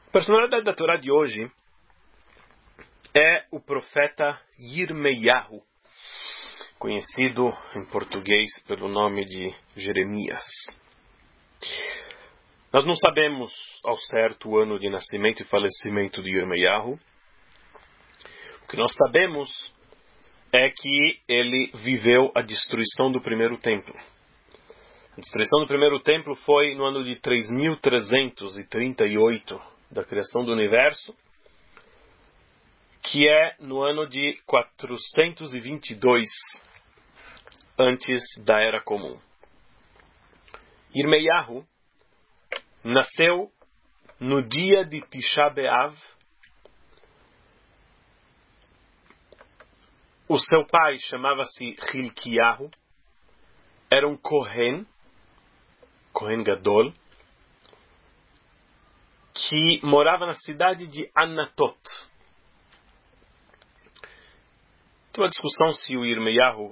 A personalidade da Torá de hoje é o profeta Yirmeyahu, conhecido em português pelo nome de Jeremias. Nós não sabemos ao certo o ano de nascimento e falecimento de Yirmeyahu. O que nós sabemos é que ele viveu a destruição do primeiro templo. A destruição do primeiro templo foi no ano de 3338 da criação do universo, que é no ano de 422 antes da Era Comum. Yirmeyahu nasceu no dia de Tisha B'Av. O seu pai chamava-se Hilkiyahu, era um Kohen Gadol, que morava na cidade de Anatot. Tem uma discussão se o Yirmeyahu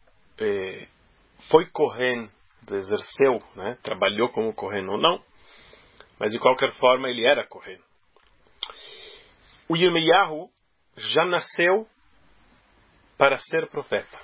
foi Kohen, exerceu, trabalhou como Kohen ou não, mas de qualquer forma ele era Kohen. O Yirmeyahu já nasceu para ser profeta.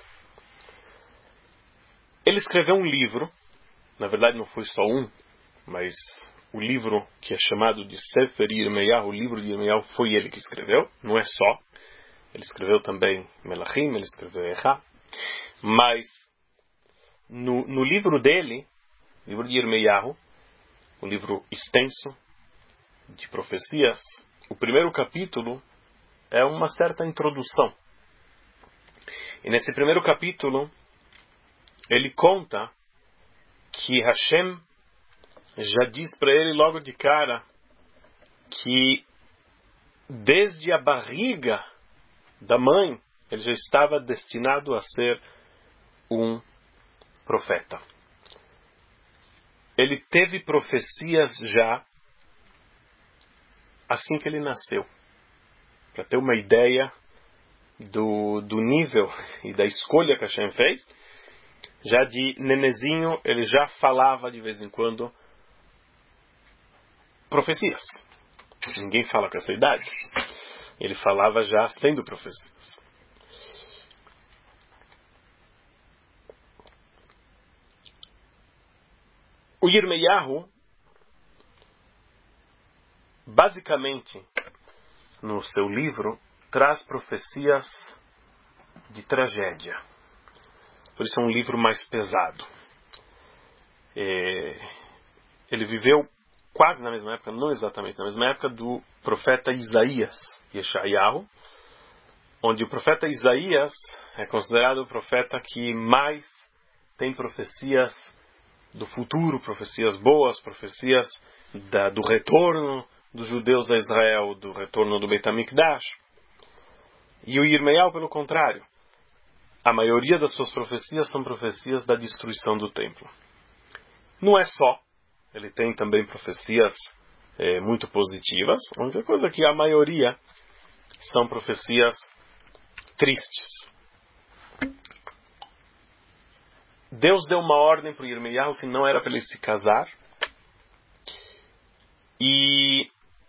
Ele escreveu um livro, na verdade não foi só um, mas o livro que é chamado de Sefer Yirmeyahu, o livro de Yirmeyahu, foi ele que escreveu, não é só. Ele escreveu também Melachim, ele escreveu Echa, mas no livro dele, livro de Yirmeyahu, um livro extenso de profecias, o primeiro capítulo é uma certa introdução. E nesse primeiro capítulo, ele conta que Hashem já diz para ele logo de cara que desde a barriga da mãe ele já estava destinado a ser um profeta. Ele teve profecias já assim que ele nasceu. Para ter uma ideia do nível e da escolha que Hashem fez, já de nenezinho ele já falava de vez em quando profecias. Ninguém fala com essa idade. Ele falava já sendo profecias. O Yirmeyahu, basicamente, no seu livro, traz profecias de tragédia. Por isso é um livro mais pesado. Ele viveu quase na mesma época, não exatamente na mesma época, do profeta Isaías, Yeshayahu, onde o profeta Isaías é considerado o profeta que mais tem profecias do futuro, profecias boas, profecias do retorno dos judeus a Israel, do retorno do Beit HaMikdash. E o Yirmeyahu, pelo contrário, a maioria das suas profecias são profecias da destruição do templo. Não é só, ele tem também profecias muito positivas. A única coisa é que a maioria são profecias tristes. Deus deu uma ordem para o Yirmeyahu que não era para ele se casar. E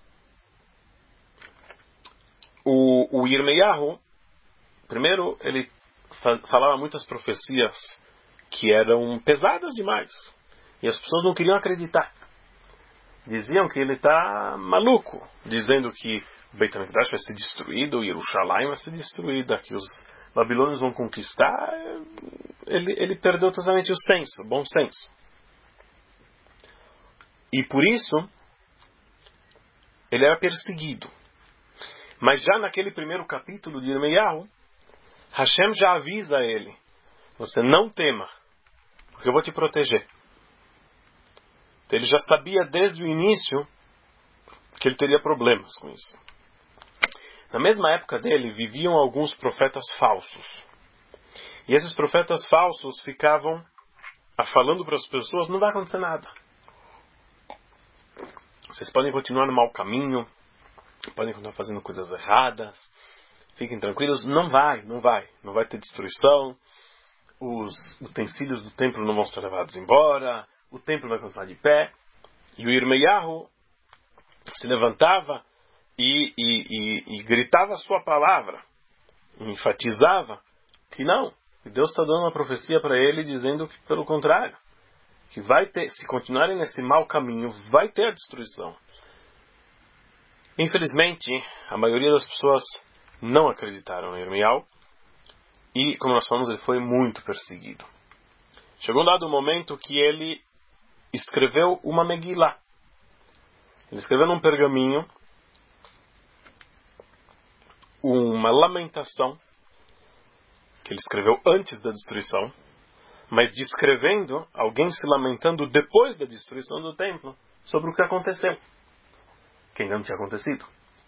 o Yirmeyahu, primeiro, ele falava muitas profecias que eram pesadas demais. E as pessoas não queriam acreditar. Diziam que ele está maluco, dizendo que o Beit HaMikdash vai ser destruído, o Jerusalém vai ser destruída, que os babilônios vão conquistar. Ele perdeu totalmente o bom senso. E por isso, ele era perseguido. Mas já naquele primeiro capítulo de Yirmeyahu, Hashem já avisa a ele: você não tema, porque eu vou te proteger. Então, ele já sabia desde o início que ele teria problemas com isso. Na mesma época dele, viviam alguns profetas falsos. E esses profetas falsos ficavam falando para as pessoas: não vai acontecer nada. Vocês podem continuar no mau caminho, podem continuar fazendo coisas erradas, fiquem tranquilos, não vai ter destruição, os utensílios do templo não vão ser levados embora, o templo vai continuar de pé. E o Yirmeyahu se levantava e gritava a sua palavra, enfatizava que não, que Deus está dando uma profecia para ele dizendo que pelo contrário, que vai ter, se continuarem nesse mau caminho, vai ter a destruição. Infelizmente, a maioria das pessoas não acreditaram em Irmiyahu e, como nós falamos, ele foi muito perseguido. Chegou um dado momento que ele escreveu uma Megillah. Ele escreveu num pergaminho uma lamentação que ele escreveu antes da destruição, mas descrevendo alguém se lamentando depois da destruição do templo sobre o que aconteceu, que ainda não tinha acontecido.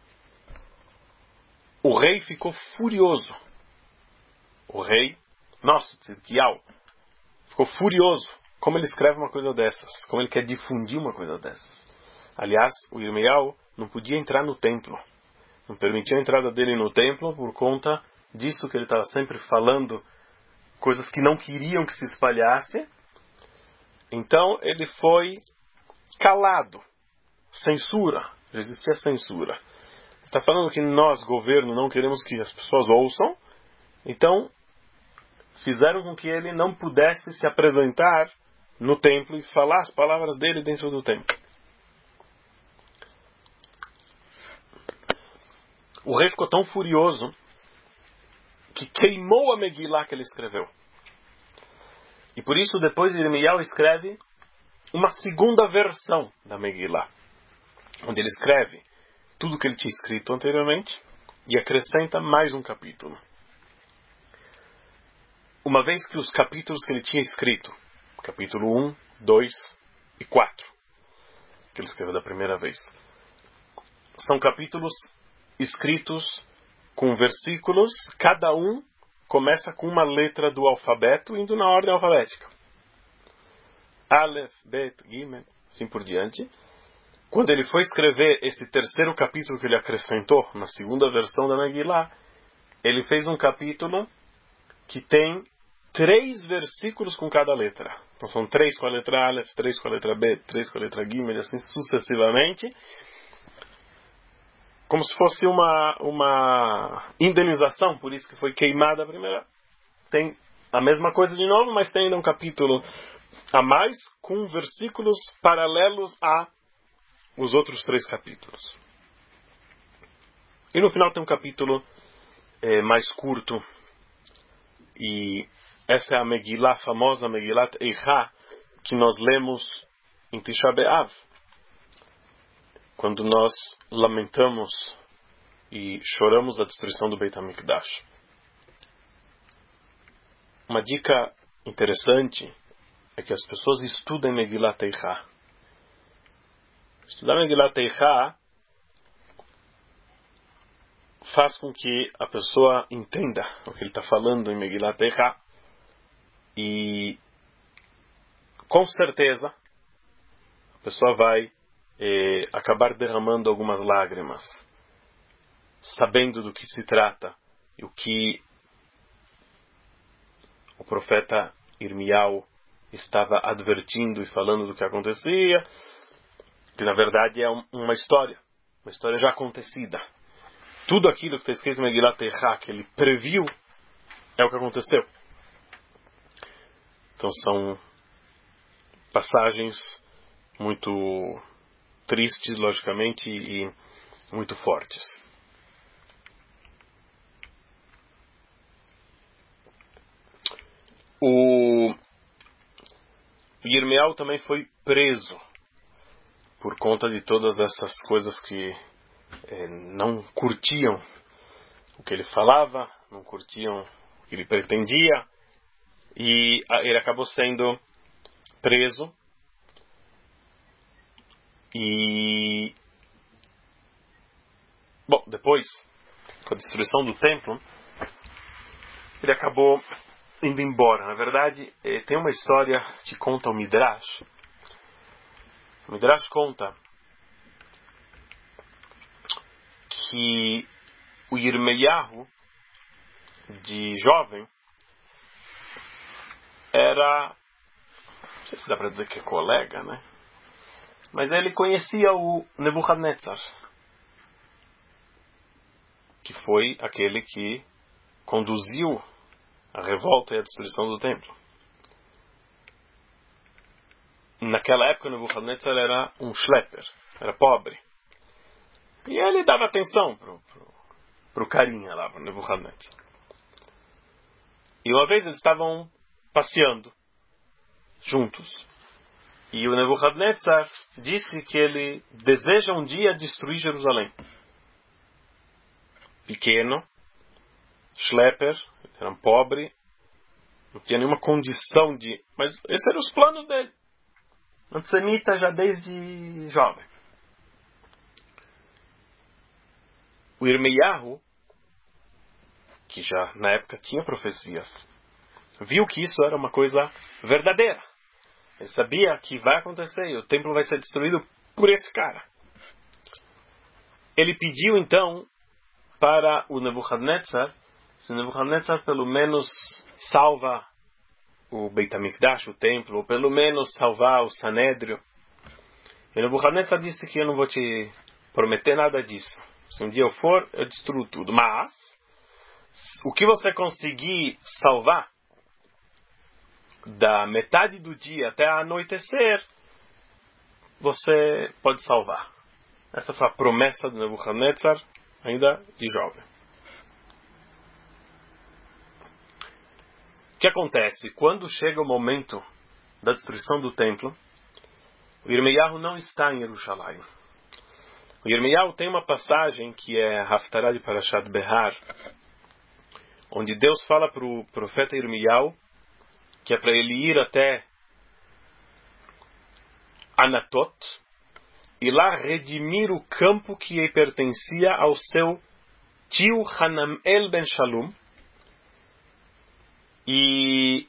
O rei ficou furioso. O rei, nosso Tzidkiyahu, ficou furioso. Como ele escreve uma coisa dessas? Como ele quer difundir uma coisa dessas? Aliás, o Irmiyahu não podia entrar no templo. Não permitia a entrada dele no templo por conta disso que ele estava sempre falando coisas que não queriam que se espalhasse. Então ele foi calado. Censura. Já existia censura. Está falando que nós, governo, não queremos que as pessoas ouçam. Então fizeram com que ele não pudesse se apresentar no templo e falar as palavras dele dentro do templo. O rei ficou tão furioso que queimou a Megillah que ele escreveu. E por isso depois Irmiyahu escreve uma segunda versão da Megillah, onde ele escreve tudo o que ele tinha escrito anteriormente e acrescenta mais um capítulo. Uma vez que os capítulos que ele tinha escrito, capítulo 1, 2 e 4, que ele escreveu da primeira vez, são capítulos escritos com versículos, cada um começa com uma letra do alfabeto, indo na ordem alfabética. Aleph, Bet, Gimel, assim por diante. Quando ele foi escrever esse terceiro capítulo que ele acrescentou, na segunda versão da Megillah, ele fez um capítulo que tem 3 versículos com cada letra. Então são 3 com a letra Aleph, 3 com a letra Bet, 3 com a letra Gimel, e assim sucessivamente. Como se fosse uma indenização, por isso que foi queimada a primeira. Tem a mesma coisa de novo, mas tem ainda um capítulo a mais, com versículos paralelos a os outros 3 capítulos. E no final tem um capítulo mais curto, e essa é a Megillah, a famosa Megillat Eicha, que nós lemos em Tisha B'Av, quando nós lamentamos e choramos a destruição do Beit HaMikdash. Uma dica interessante é que as pessoas estudem Megillat Eicha. Estudar Megillat Eicha faz com que a pessoa entenda o que ele está falando em Megillat Eicha, e com certeza a pessoa vai acabar derramando algumas lágrimas, sabendo do que se trata e o que o profeta Irmiyahu estava advertindo e falando do que acontecia, que na verdade é uma história já acontecida. Tudo aquilo que está escrito em Megillat Eicha, que ele previu, é o que aconteceu. Então são passagens muito tristes, logicamente, e muito fortes. O Irmiyahu também foi preso por conta de todas essas coisas que não curtiam o que ele falava, não curtiam o que ele pretendia, e ele acabou sendo preso. E depois, com a destruição do templo, ele acabou indo embora. Na verdade, tem uma história que conta o Midrash. O Midrash conta que o Irmiyahu, de jovem, era, não sei se dá para dizer que é colega, né? Mas ele conhecia o Nebuchadnezzar, que foi aquele que conduziu a revolta e a destruição do templo. Naquela época, Nebuchadnezzar era um schlepper, era pobre. E ele dava atenção pro carinha lá, pro Nebuchadnezzar. E uma vez eles estavam passeando juntos. E o Nebuchadnezzar disse que ele deseja um dia destruir Jerusalém. Pequeno, schlepper, era um pobre, não tinha nenhuma condição de... Mas esses eram os planos dele. Antissemita já desde jovem. O Irmeiahu, que já na época tinha profecias, viu que isso era uma coisa verdadeira. Ele sabia que vai acontecer e o templo vai ser destruído por esse cara. Ele pediu então para o Nebuchadnezzar, se o Nebuchadnezzar pelo menos salva o Beit HaMikdash, o templo, ou pelo menos salvar o Sanédrio. E o Nebuchadnezzar disse que eu não vou te prometer nada disso. Se um dia eu for, eu destruo tudo. Mas, o que você conseguir salvar, da metade do dia até anoitecer, você pode salvar. Essa foi a promessa do Nebuchadnezzar, ainda de jovem. O que acontece? Quando chega o momento da destruição do templo, o Irmeiahu não está em Jerusalém. O Irmeiahu tem uma passagem que é Haftarah de Parashat Behar, onde Deus fala para o profeta Irmeiahu que é para ele ir até Anatot e lá redimir o campo que pertencia ao seu tio Hanamel ben Shalom. E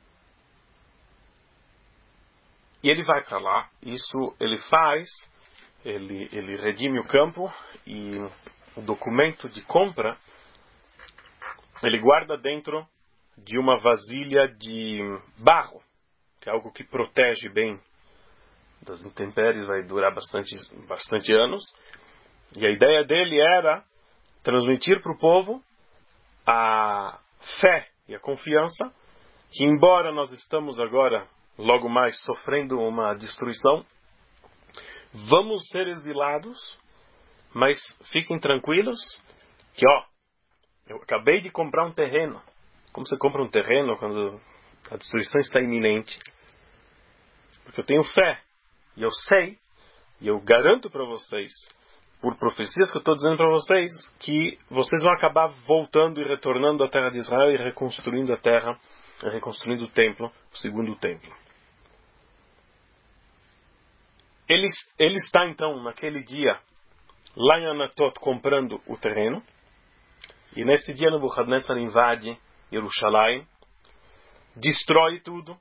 ele vai para lá. Isso ele faz. Ele redime o campo e o documento de compra ele guarda dentro de uma vasilha de barro, que é algo que protege bem das intempéries, vai durar bastante anos. E a ideia dele era transmitir para o povo a fé e a confiança que, embora nós estamos agora, logo mais, sofrendo uma destruição, vamos ser exilados, mas fiquem tranquilos que, eu acabei de comprar um terreno. Como você compra um terreno quando a destruição está iminente? Porque eu tenho fé, e eu sei, e eu garanto para vocês, por profecias que eu estou dizendo para vocês, que vocês vão acabar voltando e retornando à terra de Israel e reconstruindo a terra, reconstruindo o templo, o segundo templo. Ele está então, naquele dia, lá em Anatot, comprando o terreno, e nesse dia Nebuchadnezzar invade Jerusalém, destrói tudo.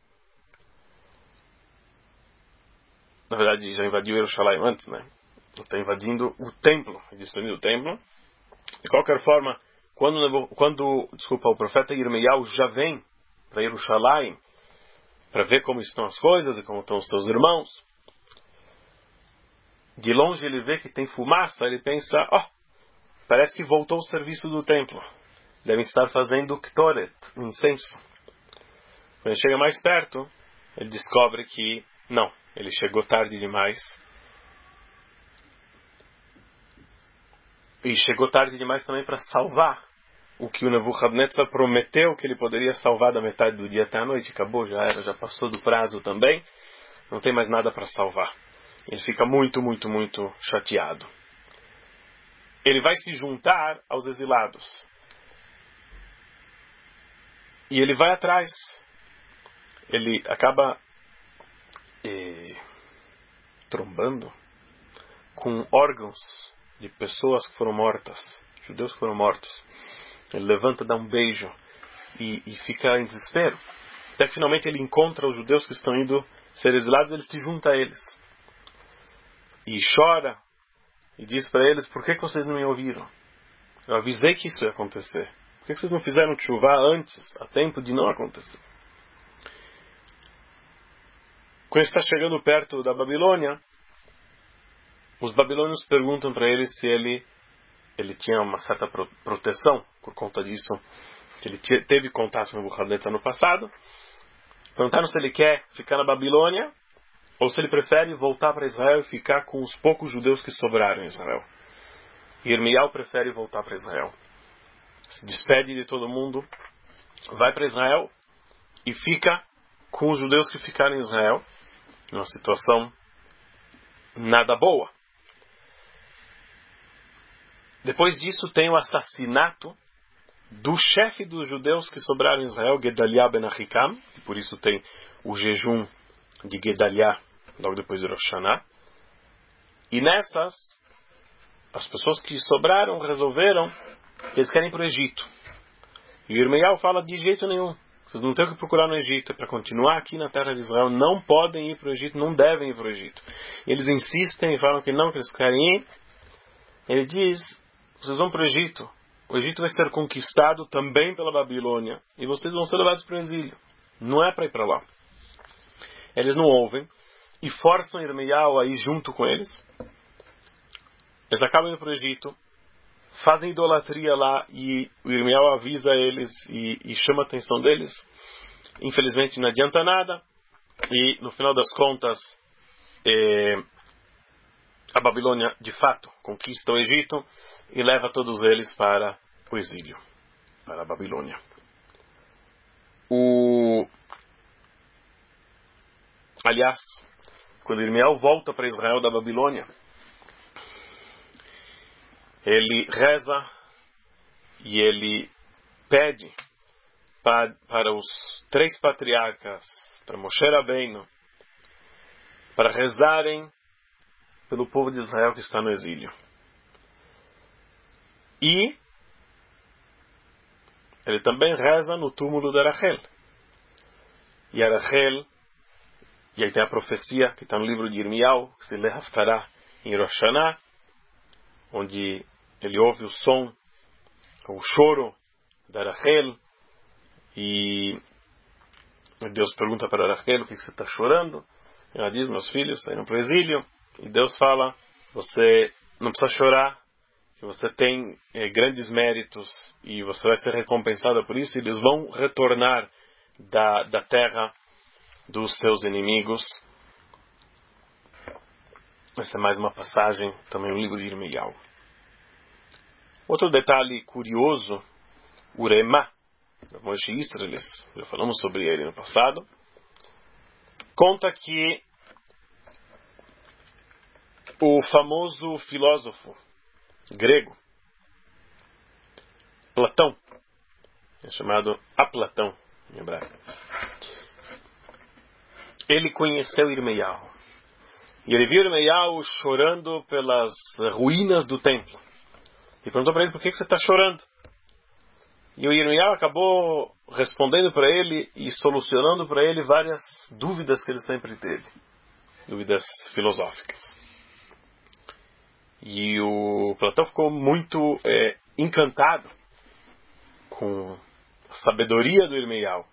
Na verdade, já invadiu Jerusalém antes, né? Está invadindo o templo, destruindo o templo. De qualquer forma, quando o profeta Irmeiahu já vem para Jerusalém para ver como estão as coisas e como estão os seus irmãos, de longe ele vê que tem fumaça, ele pensa, parece que voltou o serviço do templo. Devem estar fazendo Ktoret, incenso. Quando ele chega mais perto, ele descobre que não, ele chegou tarde demais. E chegou tarde demais também para salvar o que o Nebuchadnezzar prometeu que ele poderia salvar da metade do dia até a noite. Acabou, já passou do prazo também. Não tem mais nada para salvar. Ele fica muito, muito, muito chateado. Ele vai se juntar aos exilados. E ele vai atrás. Ele acaba trombando com órgãos de pessoas que foram mortas, judeus que foram mortos. Ele levanta, dá um beijo e fica em desespero. Até que finalmente ele encontra os judeus que estão indo ser exilados, ele se junta a eles. E chora e diz para eles, por que vocês não me ouviram? Eu avisei que isso ia acontecer. Por que vocês não fizeram chuva antes, a tempo de não acontecer? Quando está chegando perto da Babilônia, os babilônios perguntam para ele se ele tinha uma certa proteção por conta disso, que ele teve contato com Nabucodonosor no passado. Perguntaram se ele quer ficar na Babilônia ou se ele prefere voltar para Israel e ficar com os poucos judeus que sobraram em Israel. E Irmiyahu prefere voltar para Israel. Se despede de todo mundo, vai para Israel e fica com os judeus que ficaram em Israel, numa situação nada boa. Depois disso tem o assassinato do chefe dos judeus que sobraram em Israel, Gedaliah ben Ahikam, e por isso tem o jejum de Gedaliah logo depois de Rosh Hashanah. E nessas, as pessoas que sobraram resolveram que eles querem ir para o Egito. E o Irmiyahu fala: de jeito nenhum, vocês não têm o que procurar no Egito, é para continuar aqui na terra de Israel, não podem ir para o Egito, não devem ir para o Egito. E eles insistem e falam que não, que eles querem ir. Ele diz: vocês vão para o Egito vai ser conquistado também pela Babilônia, e vocês vão ser levados para o exílio. Não é para ir para lá. Eles não ouvem, e forçam Irmiyahu a ir junto com eles. Eles acabam indo para o Egito, fazem idolatria lá, e o Irmiyahu avisa eles e chama a atenção deles. Infelizmente não adianta nada, e no final das contas, a Babilônia de fato conquista o Egito e leva todos eles para o exílio, para a Babilônia. Aliás, quando Irmiyahu volta para Israel da Babilônia, ele reza e ele pede para os 3 patriarcas, para Moshe Rabbeinu, para rezarem pelo povo de Israel que está no exílio. E ele também reza no túmulo de Rachel. E a Rachel, e aí tem a profecia que está no livro de Irmiyahu, que se lê Haftarah em Rosh Hashanah, onde ele ouve o som, o choro da Rachel, e Deus pergunta para Rachel: o que você está chorando? Ela diz: meus filhos saíram para o exílio. E Deus fala: você não precisa chorar, que você tem grandes méritos e você vai ser recompensada por isso, e eles vão retornar da terra dos seus inimigos. Essa é mais uma passagem também no livro de Irmiyahu. Outro detalhe curioso, o Remá, da Moshe Israelis, já falamos sobre ele no passado, conta que o famoso filósofo grego Platão, é chamado Aplatão em hebraico, ele conheceu Irmiyahu. E ele viu Irmiyahu chorando pelas ruínas do templo. E perguntou para ele: por que você está chorando? E o Irmiyahu acabou respondendo para ele e solucionando para ele várias dúvidas que ele sempre teve. Dúvidas filosóficas. E o Platão ficou muito encantado com a sabedoria do Irmiyahu.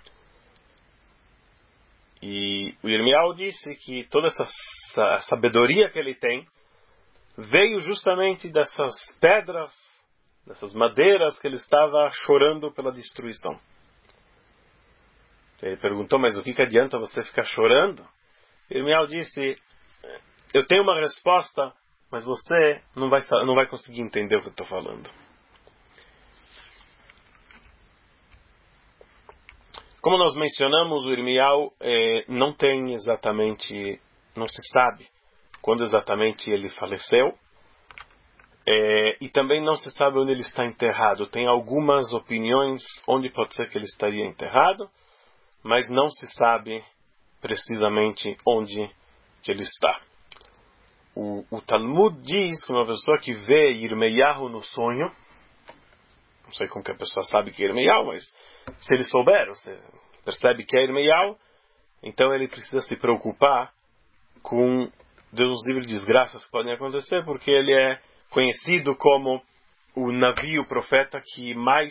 E o Irmiyahu disse que toda essa sabedoria que ele tem veio justamente dessas pedras, dessas madeiras que ele estava chorando pela destruição. Ele perguntou: mas o que adianta você ficar chorando? Irmiyahu disse: eu tenho uma resposta, mas você não vai conseguir entender o que eu estou falando. Como nós mencionamos, o Irmiyahu não se sabe quando exatamente ele faleceu, e também não se sabe onde ele está enterrado. Tem algumas opiniões onde pode ser que ele estaria enterrado, mas não se sabe precisamente onde que ele está. O Talmud diz que uma pessoa que vê Irmiyahu no sonho, não sei como que a pessoa sabe que é Irmiyahu, mas se ele souber, você percebe que é Irmiyahu, então ele precisa se preocupar com Deus nos livre de desgraças que podem acontecer, porque ele é conhecido como o Navi, o profeta que mais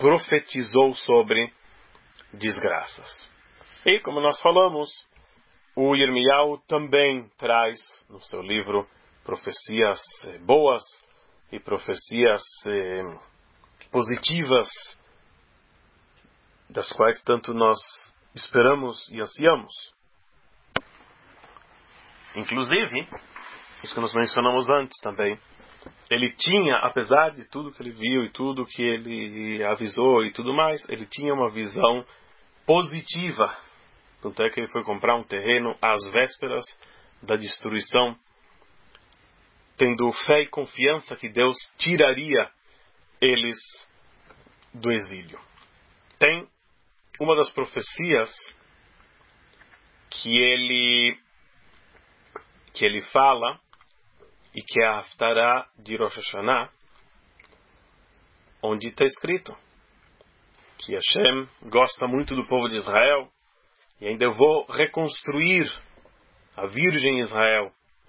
profetizou sobre desgraças. E como nós falamos, o Yirmiyahu também traz no seu livro profecias boas e profecias positivas, das quais tanto nós esperamos e ansiamos. Inclusive, isso que nós mencionamos antes também, ele tinha, apesar de tudo que ele viu e tudo que ele avisou e tudo mais, ele tinha uma visão positiva. Tanto é que ele foi comprar um terreno às vésperas da destruição, tendo fé e confiança que Deus tiraria eles do exílio. Tem uma das profecias que ele fala, e que é a Haftarah de Rosh Hashanah, onde está escrito que Hashem gosta muito do povo de Israel, e ainda eu vou reconstruir a Virgem Israel,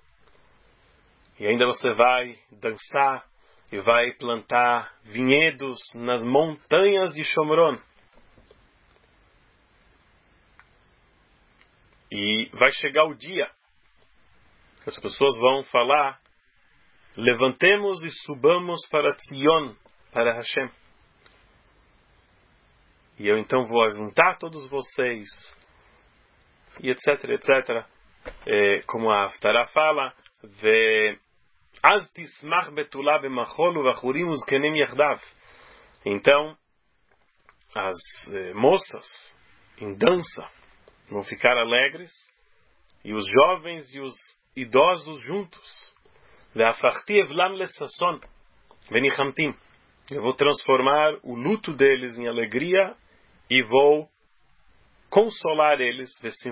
e ainda você vai dançar e vai plantar vinhedos nas montanhas de Shomron. E vai chegar o dia que as pessoas vão falar: levantemos e subamos para Tzion, para Hashem. E eu então vou ajuntar todos vocês, e etc, etc. Como a Haftarah fala, então as moças em dança vão ficar alegres, e os jovens e os idosos juntos. Eu vou transformar o luto deles em alegria e vou consolar eles,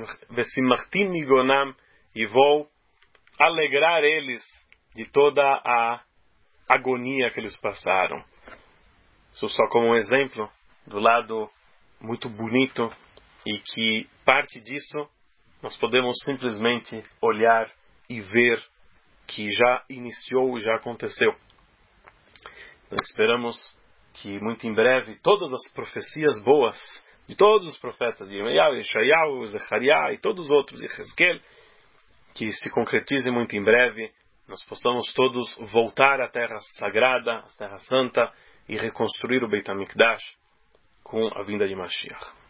e vou alegrar eles de toda a agonia que eles passaram. Isso só como um exemplo do lado muito bonito, e que parte disso nós podemos simplesmente olhar e ver que já iniciou e já aconteceu. Então, esperamos que muito em breve todas as profecias boas de todos os profetas, de Yirmiyahu, Yeshayahu, Zechariah e todos os outros, e Hezkel, que se concretizem muito em breve, nós possamos todos voltar à terra sagrada, à terra santa, e reconstruir o Beit HaMikdash com a vinda de Mashiach.